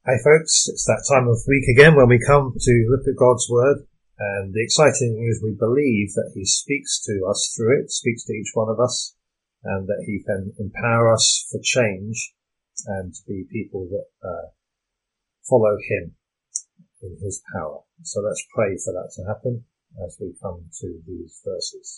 Hey folks, it's that time of week again when we come to look at God's Word, and the exciting thing is we believe that He speaks to us through it, speaks to each one of us, and that He can empower us for change and to be people that follow Him in His power. So let's pray for that to happen as we come to these verses.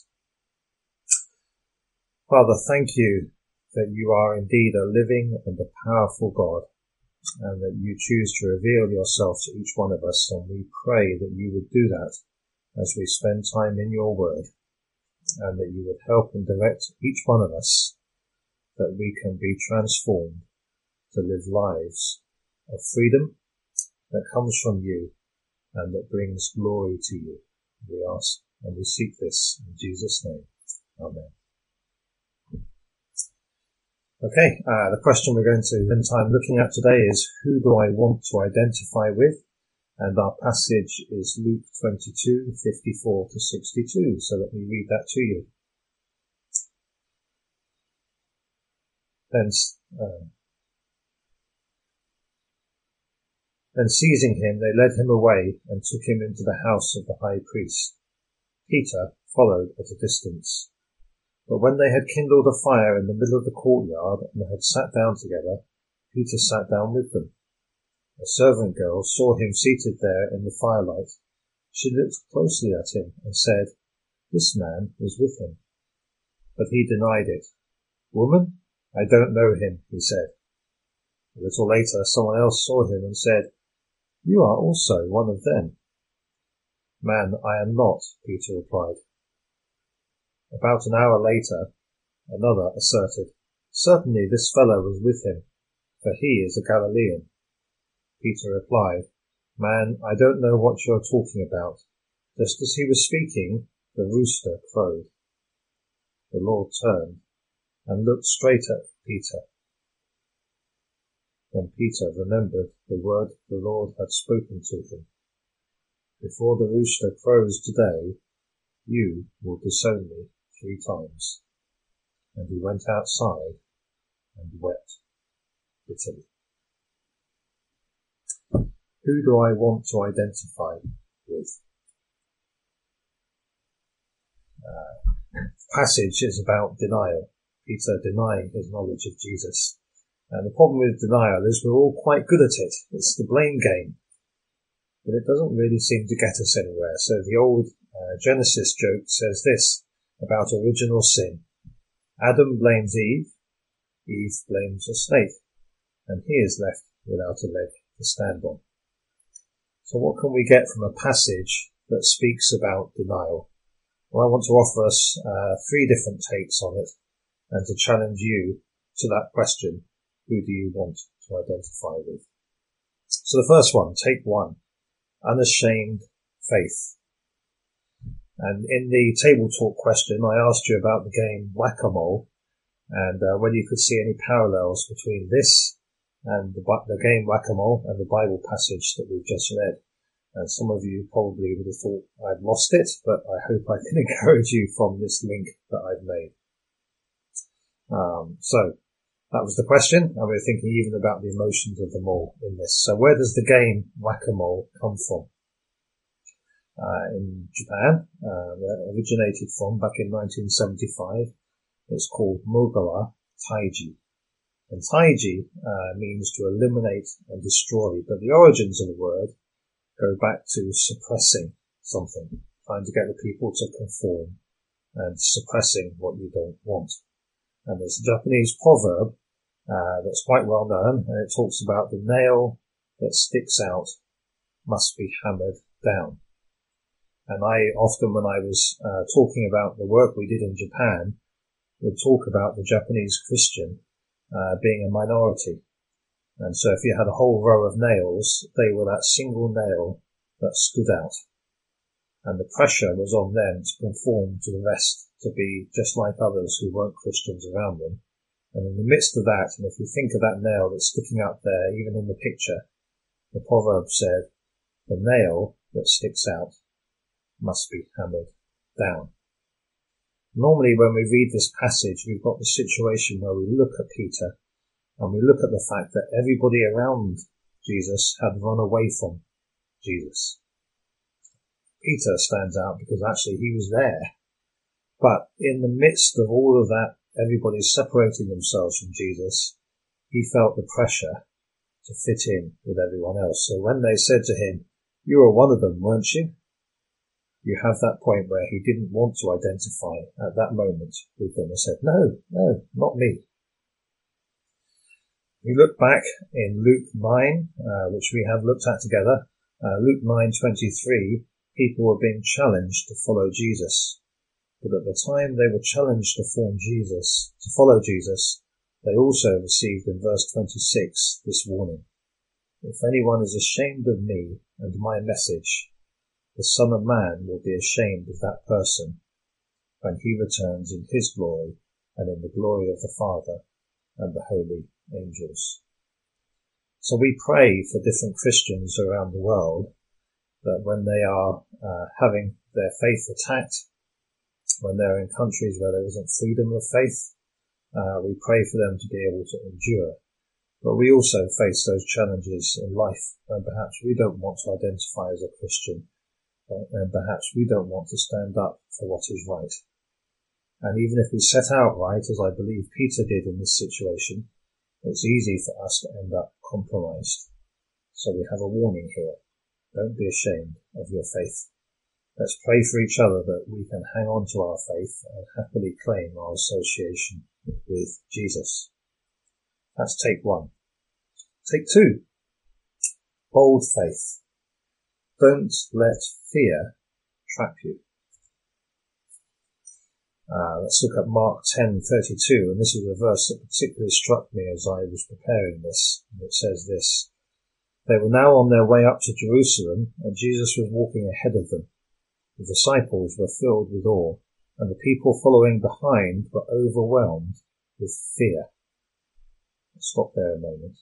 Father, thank you that you are indeed a living and a powerful God, and that you choose to reveal yourself to each one of us, and we pray that you would do that as we spend time in your word, and that you would help and direct each one of us, that we can be transformed to live lives of freedom that comes from you and that brings glory to you. We ask and we seek this in Jesus' name. Amen. Okay, the question we're going to spend time looking at today is, who do I want to identify with? And our passage is Luke 22, 54 to 62. So let me read that to you. Then seizing him, they led him away and took him into the house of the high priest. Peter followed at a distance. But when they had kindled a fire in the middle of the courtyard and had sat down together, Peter sat down with them. A servant girl saw him seated there in the firelight. She looked closely at him and said, "This man was with him." But he denied it. "Woman, I don't know him," he said. A little later, someone else saw him and said, "You are also one of them." "Man, I am not," Peter replied. About an hour later, another asserted, "Certainly this fellow was with him, for he is a Galilean." Peter replied, "Man, I don't know what you're talking about." Just as he was speaking, the rooster crowed. The Lord turned and looked straight at Peter. Then Peter remembered the word the Lord had spoken to him. "Before the rooster crows today, you will disown me 3 times. And he went outside and wept bitterly. Who do I want to identify with? Passage is about denial. Peter denying his knowledge of Jesus. And the problem with denial is we're all quite good at it. It's the blame game. But it doesn't really seem to get us anywhere. So the old Genesis joke says this about original sin. Adam blames Eve, Eve blames a snake, and he is left without a leg to stand on. So what can we get from a passage that speaks about denial? Well, I want to offer us 3 different takes on it, and to challenge you to that question, who do you want to identify with? So the first one, take 1, unashamed faith. And in the table talk question, I asked you about the game Whack-A-Mole, and whether you could see any parallels between this and the game Whack-A-Mole and the Bible passage that we've just read. And some of you probably would have thought I'd lost it, but I hope I can encourage you from this link that I've made. So that was the question, and we're thinking even about the emotions of the mole in this. So where does the game Whack-A-Mole come from? In Japan, where it originated from back in 1975. It's called Mogara Taiji. And Taiji means to eliminate and destroy, but the origins of the word go back to suppressing something, trying to get the people to conform and suppressing what you don't want. And there's a Japanese proverb that's quite well known, and it talks about the nail that sticks out must be hammered down. And I often, when I was talking about the work we did in Japan, would talk about the Japanese Christian being a minority. And so if you had a whole row of nails, they were that single nail that stood out. And the pressure was on them to conform to the rest, to be just like others who weren't Christians around them. And in the midst of that, and if you think of that nail that's sticking out there, even in the picture, the proverb said, "The nail that sticks out must be hammered down." Normally when we read this passage, we've got the situation where we look at Peter and we look at the fact that everybody around Jesus had run away from Jesus. Peter stands out because actually he was there. But in the midst of all of that, everybody's separating themselves from Jesus, he felt the pressure to fit in with everyone else. So when they said to him, "You were one of them, weren't you?" You have that point where he didn't want to identify at that moment with them and said, no, not me. We look back in Luke 9, which we have looked at together. Luke 9:23, people were being challenged to follow Jesus. But at the time they were challenged to follow Jesus, they also received in verse 26 this warning. If anyone is ashamed of me and my message, the Son of Man will be ashamed of that person when he returns in his glory and in the glory of the Father and the holy angels. So we pray for different Christians around the world that when they are having their faith attacked, when they're in countries where there isn't freedom of faith, we pray for them to be able to endure. But we also face those challenges in life when perhaps we don't want to identify as a Christian, and perhaps we don't want to stand up for what is right. And even if we set out right, as I believe Peter did in this situation, it's easy for us to end up compromised. So we have a warning here. Don't be ashamed of your faith. Let's pray for each other that we can hang on to our faith and happily claim our association with Jesus. That's take 1. Take 2. Bold faith. Don't let fear trap you. Let's look at Mark 10:32, and this is a verse that particularly struck me as I was preparing this. And it says this: They were now on their way up to Jerusalem, and Jesus was walking ahead of them. The disciples were filled with awe, and the people following behind were overwhelmed with fear. Let's stop there a moment.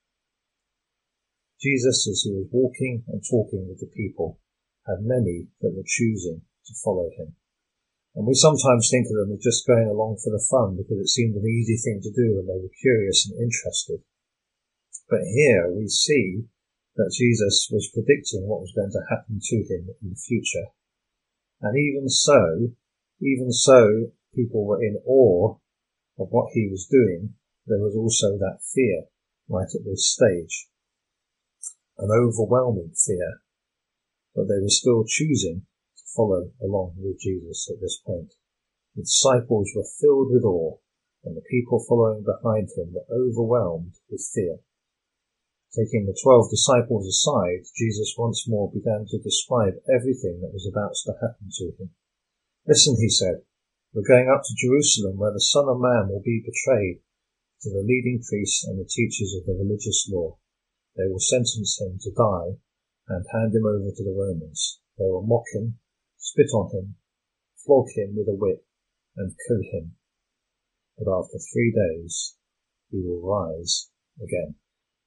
Jesus, as he was walking and talking with the people, had many that were choosing to follow him. And we sometimes think of them as just going along for the fun because it seemed an easy thing to do and they were curious and interested. But here we see that Jesus was predicting what was going to happen to him in the future. And even so, people were in awe of what he was doing. There was also that fear right at this stage. An overwhelming fear, but they were still choosing to follow along with Jesus at this point. The disciples were filled with awe, and the people following behind him were overwhelmed with fear. Taking the 12 disciples aside, Jesus once more began to describe everything that was about to happen to him. Listen, he said, we're going up to Jerusalem where the Son of Man will be betrayed to the leading priests and the teachers of the religious law. They will sentence him to die and hand him over to the Romans. They will mock him, spit on him, flog him with a whip, and kill him. But after 3 days, he will rise again.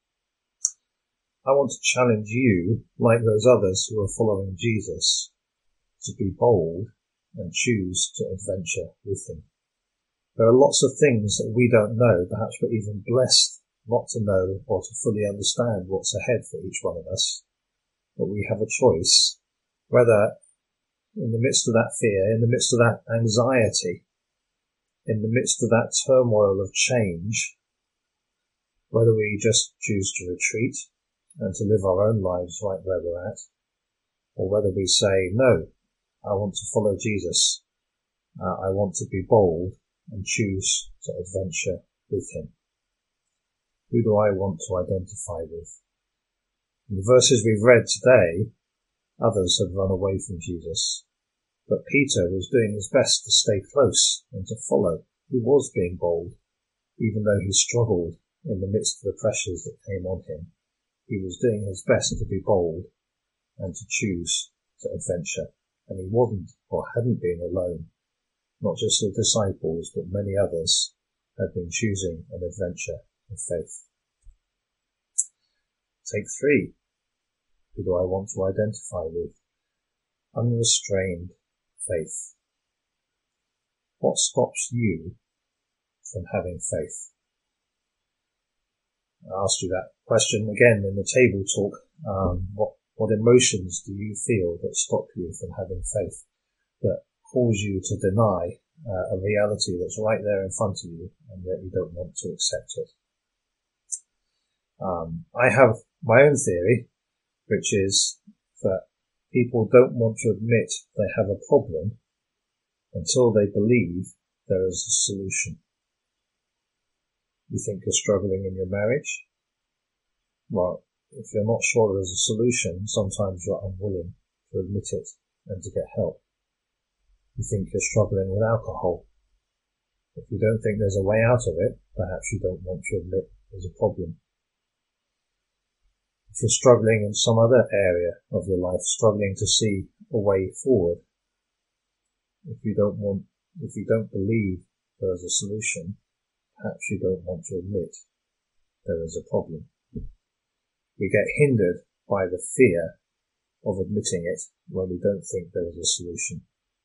I want to challenge you, like those others who are following Jesus, to be bold and choose to adventure with him. There are lots of things that we don't know, perhaps we're even blessed not to know or to fully understand what's ahead for each one of us. But we have a choice, whether in the midst of that fear, in the midst of that anxiety, in the midst of that turmoil of change, whether we just choose to retreat and to live our own lives right where we're at, or whether we say, no, I want to follow Jesus. I want to be bold and choose to adventure with him. Who do I want to identify with? In the verses we've read today, others had run away from Jesus, but Peter was doing his best to stay close and to follow. He was being bold, even though he struggled in the midst of the pressures that came on him. He was doing his best to be bold and to choose to adventure. And he wasn't or hadn't been alone. Not just the disciples, but many others had been choosing an adventure of faith. Take 3. Who do I want to identify with? Unrestrained faith. What stops you from having faith? I asked you that Question again in the table talk, what emotions do you feel that stop you from having faith, that cause you to deny a reality that's right there in front of you and that you don't want to accept it? I have my own theory, which is that people don't want to admit they have a problem until they believe there is a solution. You think you're struggling in your marriage? Well, if you're not sure there's a solution, sometimes you're unwilling to admit it and to get help. You think you're struggling with alcohol. If you don't think there's a way out of it, perhaps you don't want to admit there's a problem. If you're struggling in some other area of your life, struggling to see a way forward, if you don't believe there is a solution, perhaps you don't want to admit there is a problem. We get hindered by the fear of admitting it when we don't think there is a solution.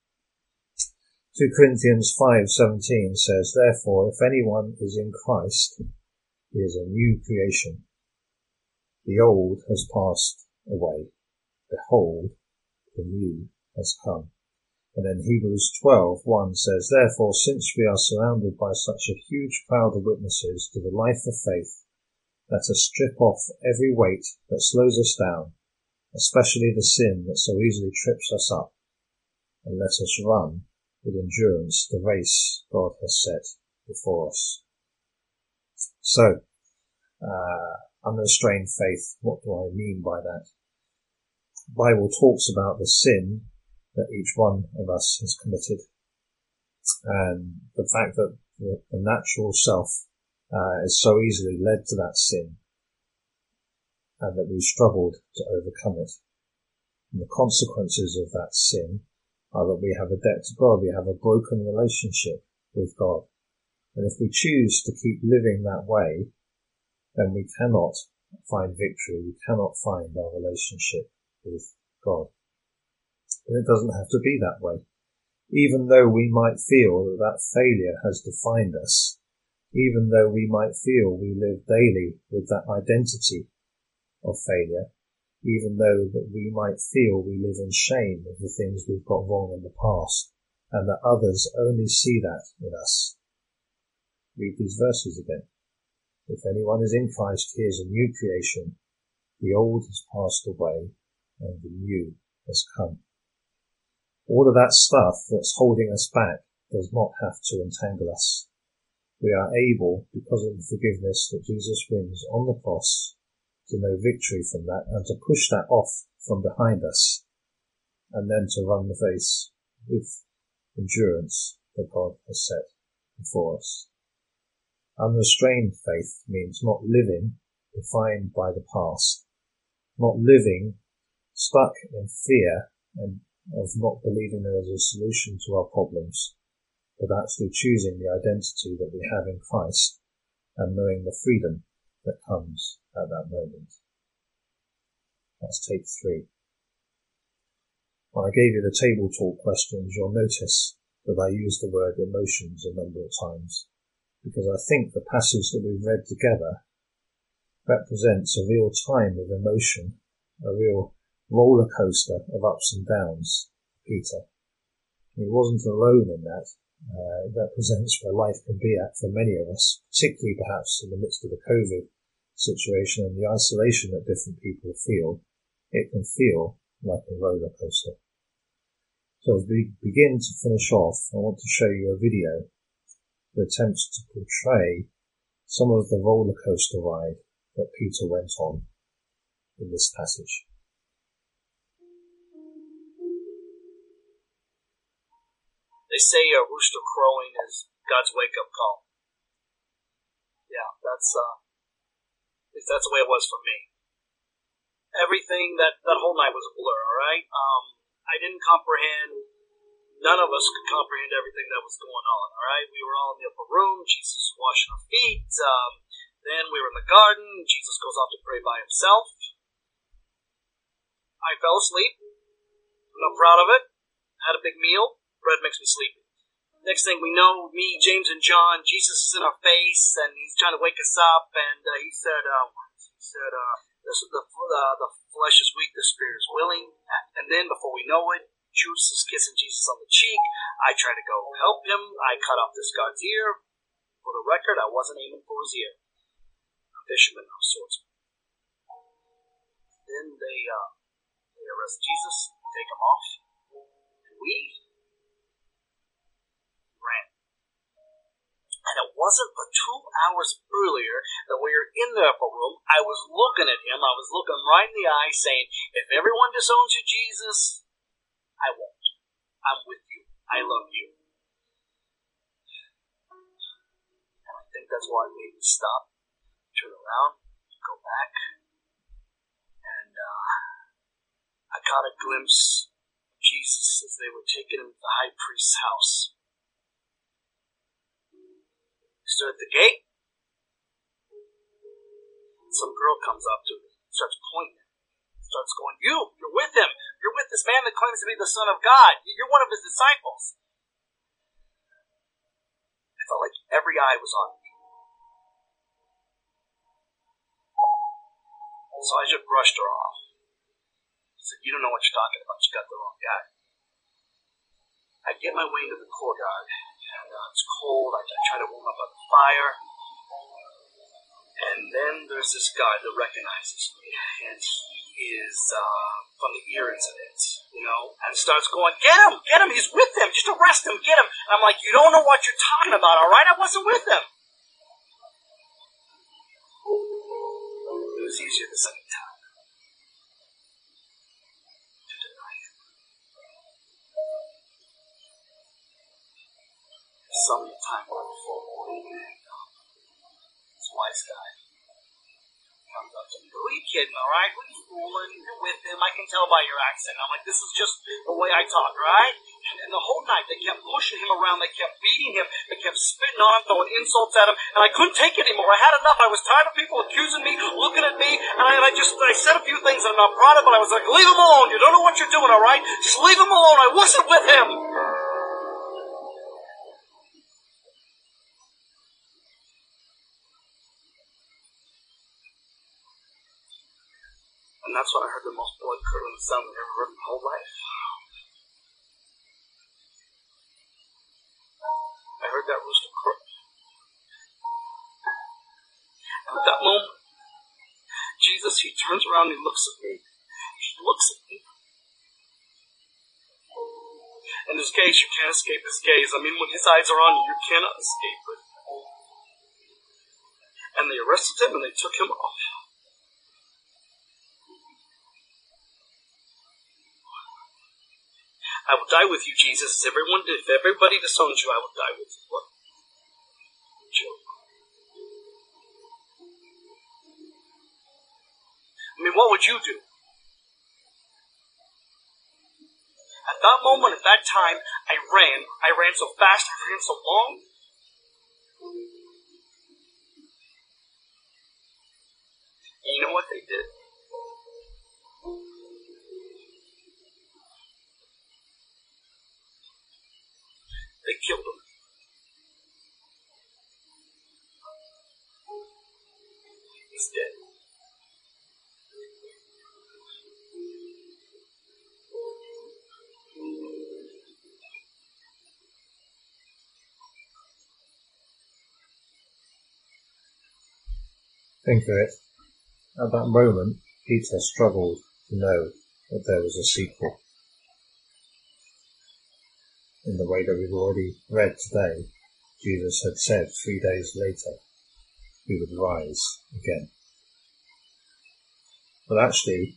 2 Corinthians 5:17 says, "Therefore, if anyone is in Christ, he is a new creation. The old has passed away. Behold, the new has come." And then Hebrews 12:1 says, "Therefore, since we are surrounded by such a huge crowd of witnesses to the life of faith, let us strip off every weight that slows us down, especially the sin that so easily trips us up, and let us run with endurance the race God has set before us." So, unrestrained faith, what do I mean by that? The Bible talks about the sin that each one of us has committed, and the fact that the natural self is so easily led to that sin, and that we've struggled to overcome it. And the consequences of that sin are that we have a debt to God, we have a broken relationship with God. And if we choose to keep living that way, then we cannot find victory, we cannot find our relationship with God. And it doesn't have to be that way. Even though we might feel that failure has defined us, even though we might feel we live daily with that identity of failure, even though that we might feel we live in shame of the things we've got wrong in the past, and that others only see that in us. Read these verses again. If anyone is in Christ, he is a new creation. The old has passed away, and the new has come. All of that stuff that's holding us back does not have to entangle us. We are able, because of the forgiveness that Jesus wins on the cross, to know victory from that and to push that off from behind us, and then to run the race with endurance that God has set before us. Unrestrained faith means not living defined by the past, not living stuck in fear and of not believing there is a solution to our problems, but actually choosing the identity that we have in Christ and knowing the freedom that comes at that moment. That's take 3. When I gave you the table talk questions, you'll notice that I used the word emotions a number of times, because I think the passage that we've read together represents a real time of emotion, a real roller coaster of ups and downs, Peter. He wasn't alone in that. It represents where life can be at for many of us, particularly perhaps in the midst of the COVID situation and the isolation that different people feel. It can feel like a roller coaster. So as we begin to finish off, I want to show you a video that attempts to portray some of the roller coaster ride that Peter went on in this passage. They say a rooster crowing is God's wake-up call. Yeah, that's the way it was for me. Everything, that whole night was a blur, alright? I didn't comprehend, none of us could comprehend everything that was going on, alright? We were all in the upper room, Jesus was washing our feet, then we were in the garden, Jesus goes off to pray by himself. I fell asleep. I'm not proud of it. Had a big meal. Bread makes me sleepy. Next thing we know, me, James, and John, Jesus is in our face, and he's trying to wake us up, and he said, said, the flesh is weak, the spirit is willing. And then before we know it, Judas is kissing Jesus on the cheek. I try to go help him. I cut off this guard's ear. For the record, I wasn't aiming for his ear. A fisherman of sorts. Then they arrest Jesus, take him off, and we ran. And it wasn't but 2 hours earlier that we were in the upper room. I was looking at him. I was looking him right in the eye, saying, if everyone disowns you, Jesus, I won't. I'm with you. I love you. And I think that's why it made me stop, turn around, go back, and I caught a glimpse of Jesus as they were taking him to the high priest's house. He stood at the gate. Some girl comes up to him, starts pointing, starts going, you're with him. You're with this man that claims to be the Son of God. You're one of his disciples. I felt like every eye was on me. So I just brushed her off. I said, you don't know what you're talking about. You got the wrong guy. I get my way into the courtyard, and it's cold. I try to warm up by the fire. And then there's this guy that recognizes me, and he is from the ear incident, and starts going, get him, he's with them, just arrest him, get him. And I'm like, you don't know what you're talking about, all right? I wasn't with them. It was easier the second time to deny him. Sometime before morning, this wise guy comes up to me. Who are you kidding, alright? Who are you fooling? You're with him. I can tell by your accent. I'm like, this is just the way I talk, right? And the whole night they kept pushing him around. They kept beating him. They kept spitting on him, throwing insults at him. And I couldn't take it anymore. I had enough. I was tired of people accusing me, looking at me. And I said a few things that I'm not proud of, but I was like, leave him alone. You don't know what you're doing, alright? Just leave him alone. I wasn't with him. And that's when I heard the most blood-curdling sound I've ever heard in my whole life. I heard that rooster crow. And at that moment, Jesus, he turns around and he looks at me. He looks at me. In his gaze, you can't escape his gaze. I mean, when his eyes are on you, you cannot escape it. And they arrested him and they took him off. I will die with you, Jesus. If everybody disowns you, I will die with you. What? Joke. I mean, what would you do? At that moment, at that time, I ran. I ran so fast, I ran so long. And you know what they did? They killed him. He's dead. Think of it. At that moment, Peter struggled to know that there was a sequel. In the way that we've already read today, Jesus had said 3 days later he would rise again. But actually,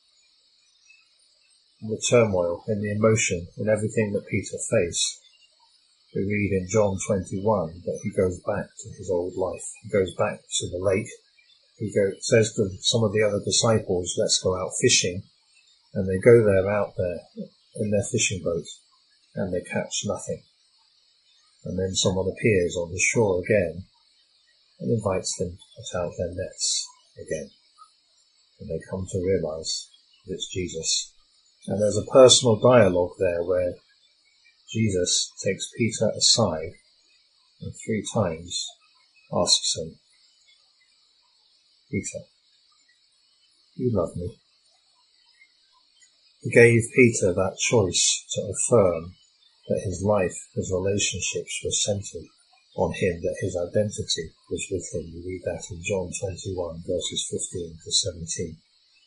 in the turmoil, in the emotion, in everything that Peter faced, we read in John 21 that he goes back to his old life. He goes back to the lake. He says to some of the other disciples, let's go out fishing. And they go there out there in their fishing boat and they catch nothing. And then someone appears on the shore again and invites them to put out their nets again. And they come to realize that it's Jesus. And there's a personal dialogue there where Jesus takes Peter aside and 3 times asks him, Peter, you love me. He gave Peter that choice to affirm that his life, his relationships were centered on him, that his identity was with him. We read that in John 21 verses 15 to 17.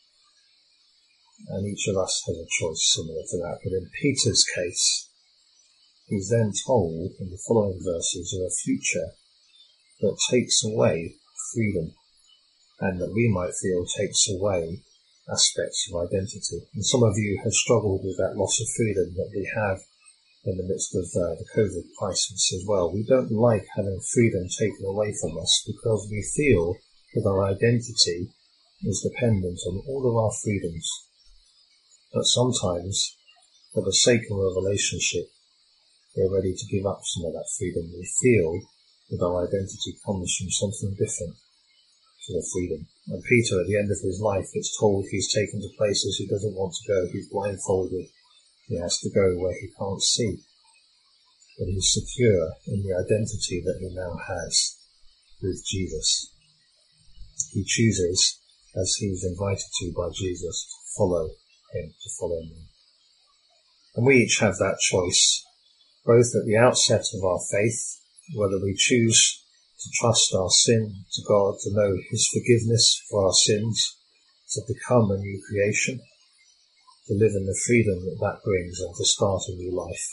And each of us has a choice similar to that. But in Peter's case, he's then told in the following verses of a future that takes away freedom, and that we might feel takes away aspects of identity. And some of you have struggled with that loss of freedom that we have in the midst of the COVID crisis as well. We don't like having freedom taken away from us because we feel that our identity is dependent on all of our freedoms. But sometimes, for the sake of a relationship, we're ready to give up some of that freedom. We feel that our identity comes from something different to the freedom. And Peter, at the end of his life, it's told he's taken to places he doesn't want to go. He's blindfolded. He has to go where he can't see. But he's secure in the identity that he now has with Jesus. He chooses, as he was invited to by Jesus, to follow him, to follow me. And we each have that choice, both at the outset of our faith, whether we choose to trust our sin to God, to know his forgiveness for our sins, to become a new creation, to live in the freedom that that brings, and to start a new life.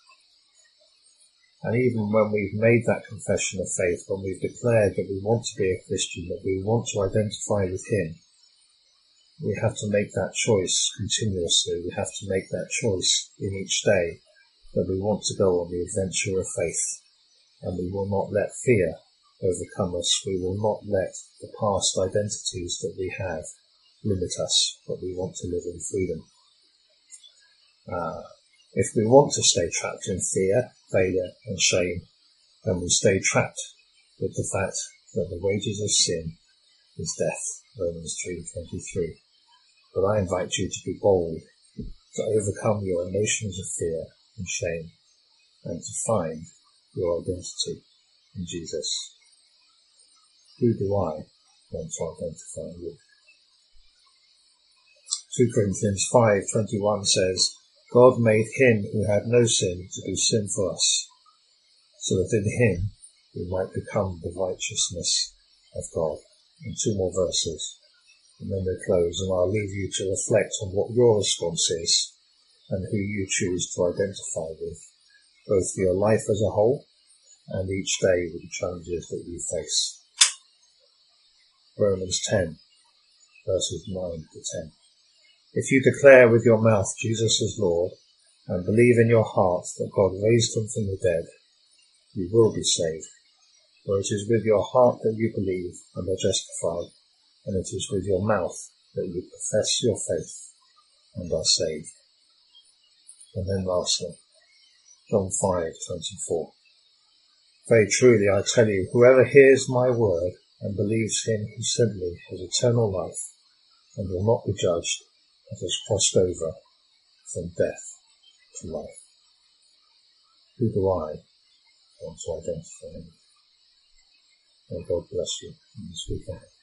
And even when we've made that confession of faith, when we've declared that we want to be a Christian, that we want to identify with him, we have to make that choice continuously. We have to make that choice in each day that we want to go on the adventure of faith, and we will not let fear overcome us. We will not let the past identities that we have limit us, but we want to live in freedom. If we want to stay trapped in fear, failure and shame, then we stay trapped with the fact that the wages of sin is death, Romans 3:23. But I invite you to be bold, to overcome your emotions of fear and shame, and to find your identity in Jesus. Who do I want to identify with? 2 Corinthians 5:21 says, God made him who had no sin to be sin for us, so that in him we might become the righteousness of God. And 2 more verses, and then we close, and I'll leave you to reflect on what your response is and who you choose to identify with, both for your life as a whole and each day with the challenges that you face. Romans 10, verses 9 to 10. If you declare with your mouth Jesus is Lord, and believe in your heart that God raised him from the dead, you will be saved. For it is with your heart that you believe and are justified, and it is with your mouth that you profess your faith and are saved. And then lastly, John 5:24. Very truly I tell you, whoever hears my word and believes him who sent me has eternal life, and will not be judged, but has crossed over from death to life. Who do I want to identify with? May God bless you in this week ahead.